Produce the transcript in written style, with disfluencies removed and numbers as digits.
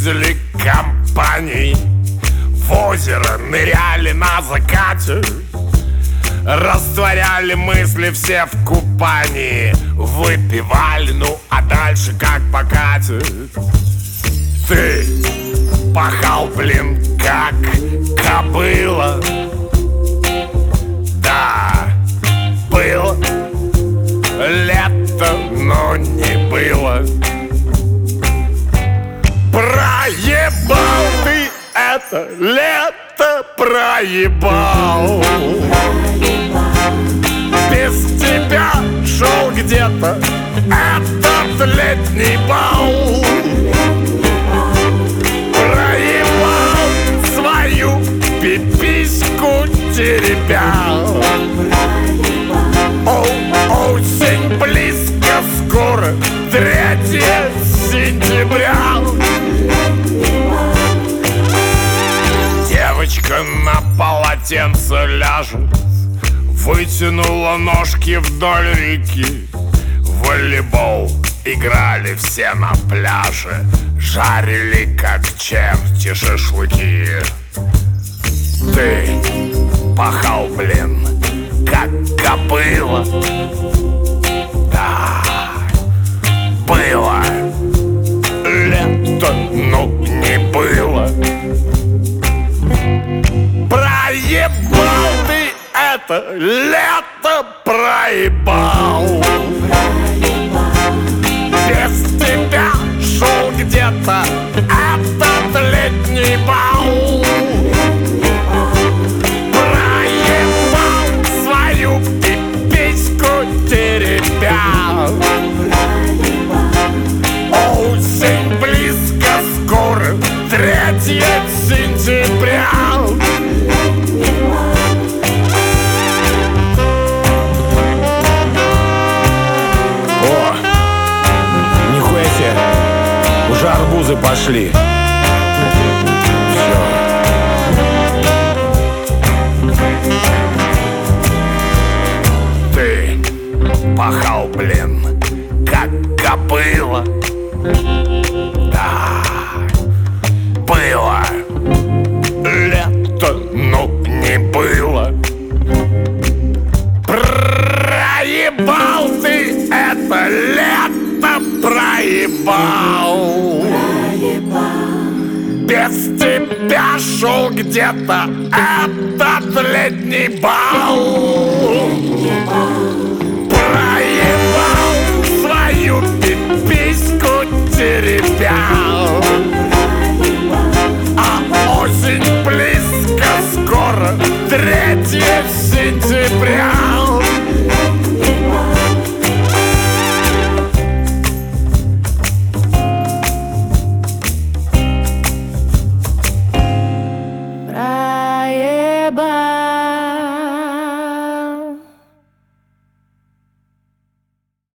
ездили компанией, в озеро ныряли на закате, растворяли мысли все в купании, выпивали, ну а дальше как покатит. Ты пахал, блин, как кобыла. Да, было лето, но не было. Проебал ты это лето, проебал. Без тебя шел где-то этот летний бал. Проебал свою пипиську теребя. Осень близко, скоро 3 сентября. Девочка на полотенце ляжет, вытянула ножки вдоль реки. В волейбол играли все на пляже, жарили как черти шашлыки. Ты пахал, блин, как кобыла. Да, было лето, но не было. Проебал ты это лето, проебал. Без тебя шел где-то этот летний бал. Проебал свою пипиську теребя. Осень близко, скоро 3 сентября. О, нихуя себе, уже арбузы пошли. Все. Ты пахал, блин, как кобыла. Да, было лето, но не было. Проебал ты это лето, проебал. Без тебя шел где-то этот летний бал. Проебал свою пипиську теребя.